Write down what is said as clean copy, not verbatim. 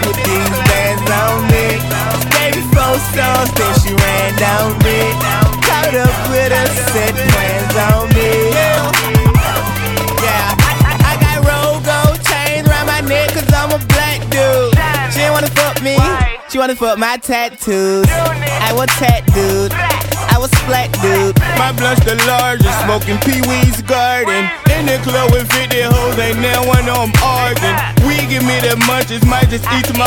with these bands on me. She gave me 4 songs, then she ran down me. Caught up with her, said plans on me. Yeah, I got roll gold chains around my neck cause I'm a black dude. She didn't wanna fuck me, she wanna fuck my tattoos. I was tat dude, I was flat dude. My blunt's the largest, smoking Pee-wee's garden. In the club with 50 hoes, ain't now one of them arguing. We give me the munchies, might just eat to my